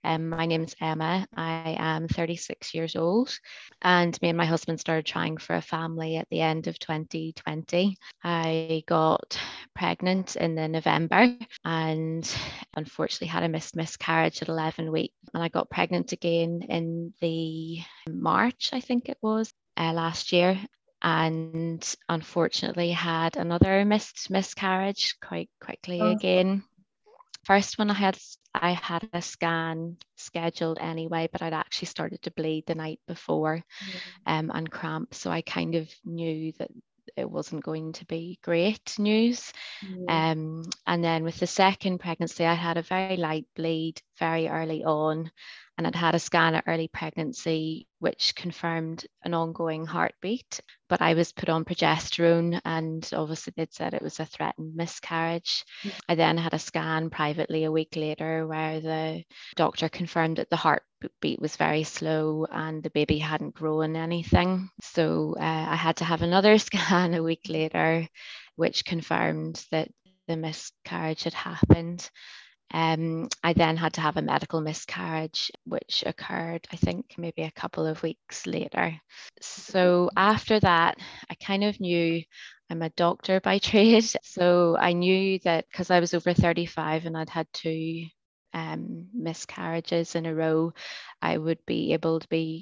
My name's Emma. I am 36 years old, and me and my husband started trying for a family at the end of 2020. I got pregnant in the November and unfortunately had a miscarriage at 11 weeks. And I got pregnant again in the March, I think it was, last year. And unfortunately had another miscarriage quite quickly Oh, again. First one I had a scan scheduled anyway, but I'd actually started to bleed the night before and cramp. So I kind of knew that it wasn't going to be great news. yeah. And then with the second pregnancy, I had a very light bleed very early on, and I'd had a scan at early pregnancy, which confirmed an ongoing heartbeat. But I was put on progesterone, and obviously they'd said it was a threatened miscarriage. I then had a scan privately a week later where the doctor confirmed that the heartbeat was very slow and the baby hadn't grown anything. So I had to have another scan a week later, which confirmed that the miscarriage had happened. I then had to have a medical miscarriage, which occurred, I think, maybe a couple of weeks later. So after that, I kind of knew I'm a doctor by trade. So I knew that because I was over 35 and I'd had two miscarriages in a row, I would be able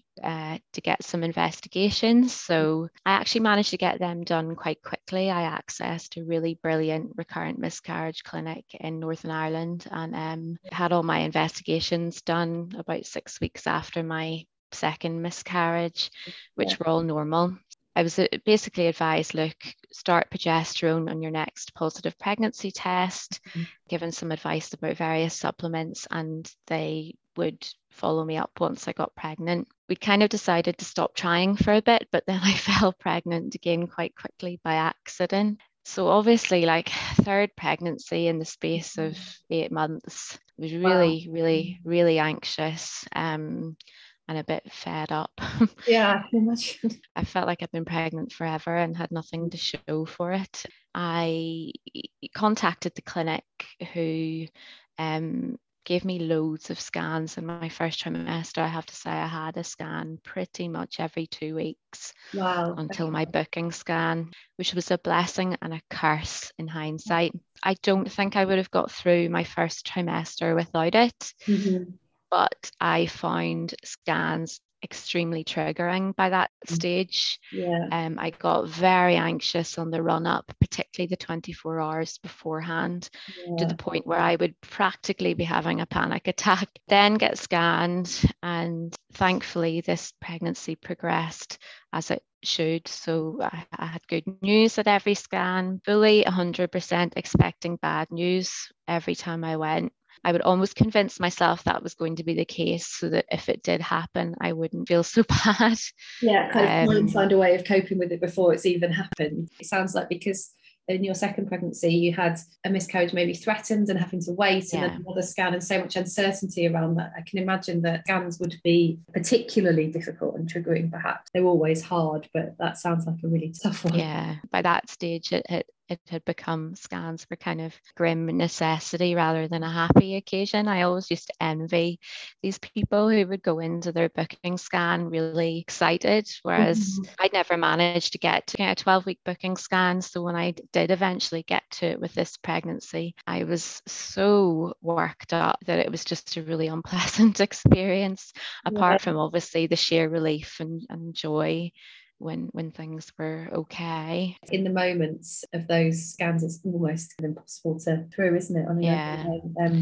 to get some investigations. So I actually managed to get them done quite quickly. I accessed a really brilliant recurrent miscarriage clinic in Northern Ireland and had all my investigations done about 6 weeks after my second miscarriage, which were all normal. I was basically advised, look, start progesterone on your next positive pregnancy test, given some advice about various supplements, and they would follow me up once I got pregnant. We kind of decided to stop trying for a bit, but then I fell pregnant again quite quickly by accident. So obviously, like third pregnancy in the space of 8 months, I was Wow. really, really, really anxious. And a bit fed up. Yeah, I can imagine. I felt like I'd been pregnant forever and had nothing to show for it. I contacted the clinic who gave me loads of scans in my first trimester. I have to say, I had a scan pretty much every 2 weeks Wow. until my Okay. booking scan, which was a blessing and a curse in hindsight. I don't think I would have got through my first trimester without it, Mhm. but I found scans extremely triggering by that stage. Yeah. I got very anxious on the run up, particularly the 24 hours beforehand, to the Yeah. point where I would practically be having a panic attack. Then get scanned, and thankfully, this pregnancy progressed as it should. So I had good news at every scan, fully 100% expecting bad news every time I went. I would almost convince myself that was going to be the case so that if it did happen, I wouldn't feel so bad. Yeah, kind of try and Um, find a way of coping with it before it's even happened. It sounds like because in your second pregnancy you had a miscarriage maybe threatened and having to wait and then yeah, another scan and so much uncertainty around that. I can imagine that scans would be particularly difficult and triggering perhaps. They're always hard, but that sounds like a really tough one. yeah. By that stage, it had become scans were kind of grim necessity rather than a happy occasion. I always used to envy these people who would go into their booking scan really excited, whereas Mhm. I'd never managed to get to a 12-week booking scan. So when I did eventually get to it with this pregnancy, I was so worked up that it was just a really unpleasant experience, Yeah. apart from obviously the sheer relief and joy when things were okay. In the moments of those scans, it's almost impossible to through, isn't it? On a, Yeah.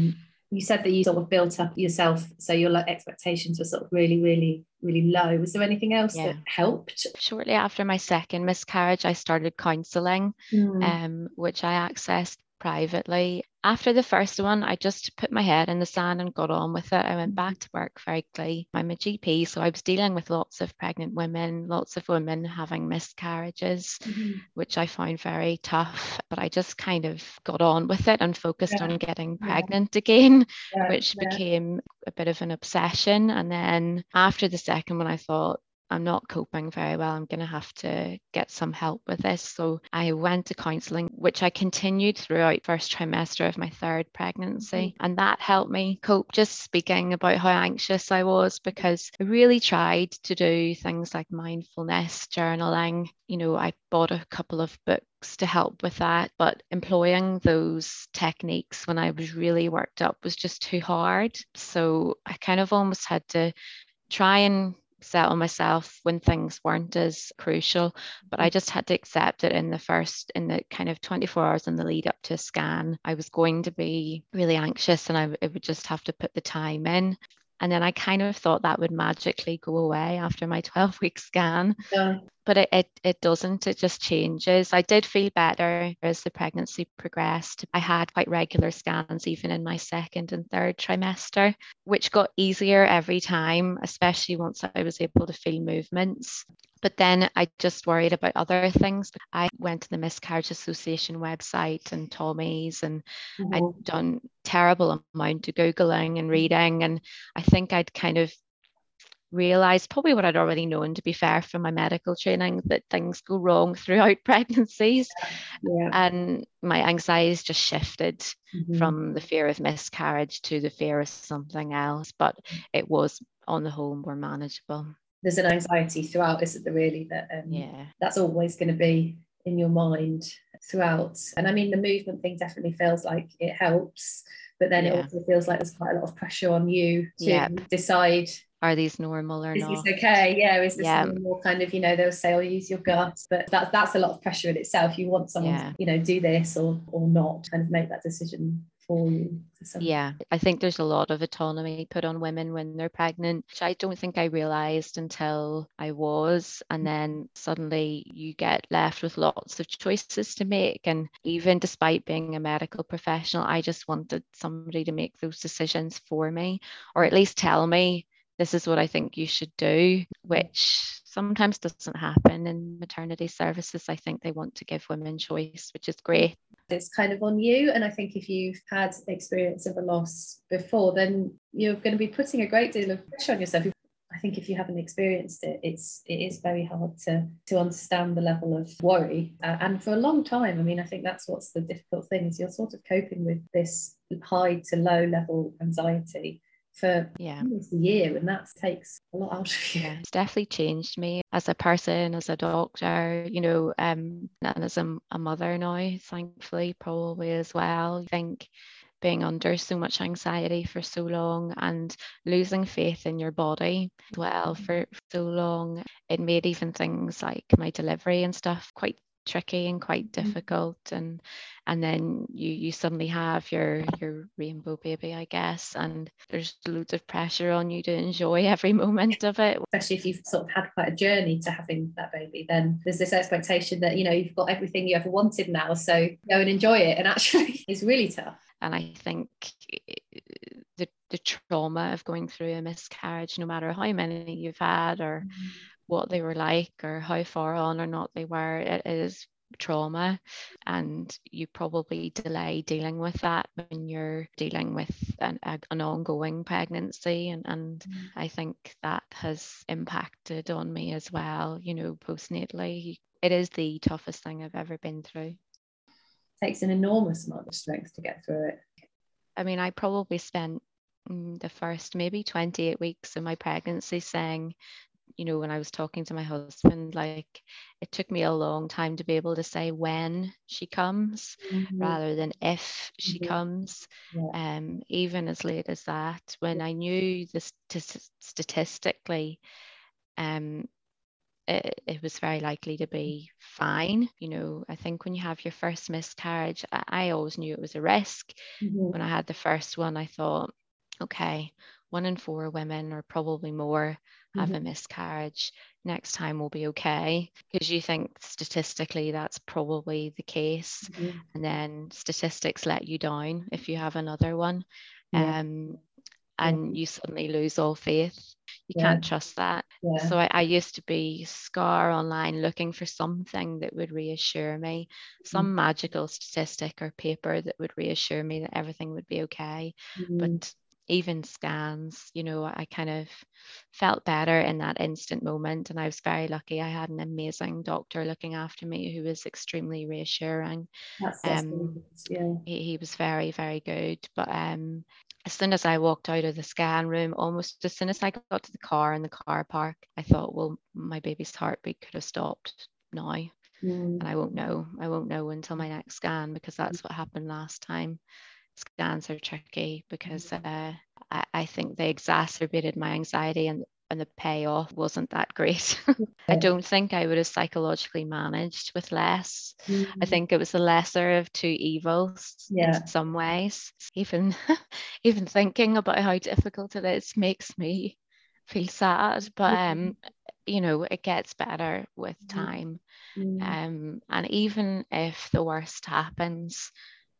you said that you sort of built up yourself, so your expectations were sort of really, really, really low. Was there anything else that Yeah. helped? Shortly after my second miscarriage, I started counselling, Mm. which I accessed privately. After the first one, I just put my head in the sand and got on with it. I went back to work very quickly. I'm a GP, so I was dealing with lots of pregnant women, lots of women having miscarriages, Mhm. which I found very tough. But I just kind of got on with it and focused Yeah, on getting yeah, pregnant again, yeah, which yeah. became a bit of an obsession. And then after the second one, I thought, I'm not coping very well. I'm going to have to get some help with this. So I went to counselling, which I continued throughout first trimester of my third pregnancy. And that helped me cope, just speaking about how anxious I was, because I really tried to do things like mindfulness, journaling. I bought a couple of books to help with that, but employing those techniques when I was really worked up was just too hard. So I kind of almost had to try and settle myself when things weren't as crucial, but I just had to accept it in the kind of 24 hours in the lead up to a scan, I was going to be really anxious, and I would just have to put the time in. And then I kind of thought that would magically go away after my 12-week scan. Yeah. But it doesn't, it just changes. I did feel better as the pregnancy progressed. I had quite regular scans even in my second and third trimester, which got easier every time, especially once I was able to feel movements. But then I just worried about other things. I went to the Miscarriage Association website and Tommy's, and I'd done terrible amount of Googling and reading. And I think I'd kind of realized probably what I'd already known, to be fair, from my medical training, that things go wrong throughout pregnancies. Yeah. And my anxieties just shifted from the fear of miscarriage to the fear of something else. But it was, on the whole, more manageable. There's an anxiety throughout, isn't there, really, that that's always going to be in your mind throughout. And I mean, the movement thing definitely feels like it helps, but then it also feels like there's quite a lot of pressure on you to decide, are these normal or not? Is this okay? Yeah, is this normal? Kind of, they'll say, "Oh, use your gut," but that's a lot of pressure in itself. You want someone to, do this or not, kind of make that decision for you. Yeah, I think there's a lot of autonomy put on women when they're pregnant, which I don't think I realized until I was. And then suddenly you get left with lots of choices to make. And even despite being a medical professional, I just wanted somebody to make those decisions for me, or at least tell me, this is what I think you should do, which sometimes doesn't happen in maternity services. I think they want to give women choice, which is great. It's kind of on you. And I think if you've had experience of a loss before, then you're going to be putting a great deal of pressure on yourself. I think if you haven't experienced it, it is very hard to understand the level of worry. And for a long time, I mean, I think that's what's the difficult thing, is you're sort of coping with this high to low level anxiety for almost a year, and that takes a lot out of you. Yeah, it's definitely changed me as a person, as a doctor, and as a mother now, thankfully, probably as well. I think being under so much anxiety for so long and losing faith in your body as well for so long, it made even things like my delivery and stuff quite tricky and quite difficult, and then you suddenly have your rainbow baby, I guess, and there's loads of pressure on you to enjoy every moment of it. Especially if you've sort of had quite a journey to having that baby, then there's this expectation that you've got everything you ever wanted now, so go and enjoy it, and actually it's really tough. And I think the trauma of going through a miscarriage, no matter how many you've had or what they were like or how far on or not they were, it is trauma, and you probably delay dealing with that when you're dealing with an ongoing pregnancy, and I think that has impacted on me as well, postnatally. It is the toughest thing I've ever been through. It takes an enormous amount of strength to get through it. I mean, I probably spent the first maybe 28 weeks of my pregnancy saying, when I was talking to my husband, like, it took me a long time to be able to say when she comes rather than if she comes. Even as late as that, when I knew this statistically, it was very likely to be fine. I think when you have your first miscarriage, I always knew it was a risk. When I had the first one, I thought, okay, 1 in 4 women, or probably more, have a miscarriage. Next time we'll be okay, because you think statistically that's probably the case, and then statistics let you down if you have another one, and you suddenly lose all faith. You can't trust that. So I used to be scar online looking for something that would reassure me, some magical statistic or paper that would reassure me that everything would be okay. But even scans, you know, I kind of felt better in that instant moment. And I was very lucky. I had an amazing doctor looking after me who was extremely reassuring. That's really good. Yeah. He was very, very good. But as soon as I walked out of the scan room, almost as soon as I got to the car in the car park, I thought, well, my baby's heartbeat could have stopped now. And I won't know until my next scan, because that's what happened last time. Scans are tricky because I think they exacerbated my anxiety, and the payoff wasn't that great. I don't think I would have psychologically managed with less. I think it was the lesser of two evils in some ways. Even thinking about how difficult it is makes me feel sad, but you know, it gets better with time. And even if the worst happens,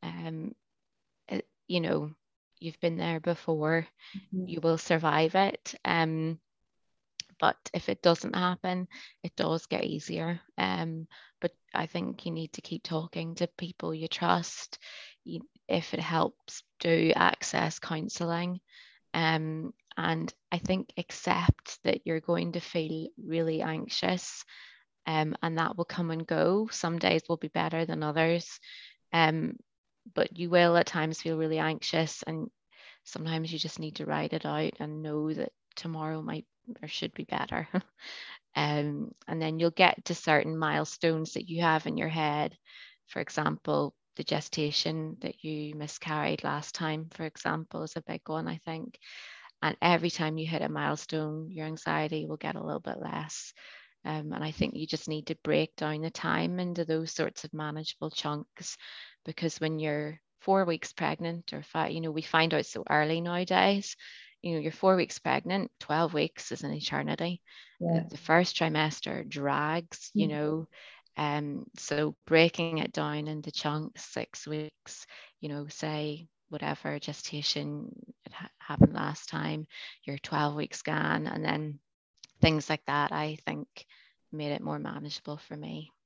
you know, you've been there before, you will survive it. But if it doesn't happen, it does get easier. But I think you need to keep talking to people you trust. If it helps, do access counselling. And I think accept that you're going to feel really anxious, and that will come and go. Some days will be better than others. But you will at times feel really anxious, and sometimes you just need to ride it out and know that tomorrow might or should be better. And then you'll get to certain milestones that you have in your head. For example, the gestation that you miscarried last time, for example, is a big one, I think. And every time you hit a milestone, your anxiety will get a little bit less. And I think you just need to break down the time into those sorts of manageable chunks, because when you're 4 weeks pregnant or 5, you know, we find out so early nowadays, you know, you're 4 weeks pregnant, 12 weeks is an eternity. The first trimester drags, you know, so breaking it down into chunks, 6 weeks, you know, say whatever gestation happened last time, your 12-week scan, and then things like that, I think made it more manageable for me.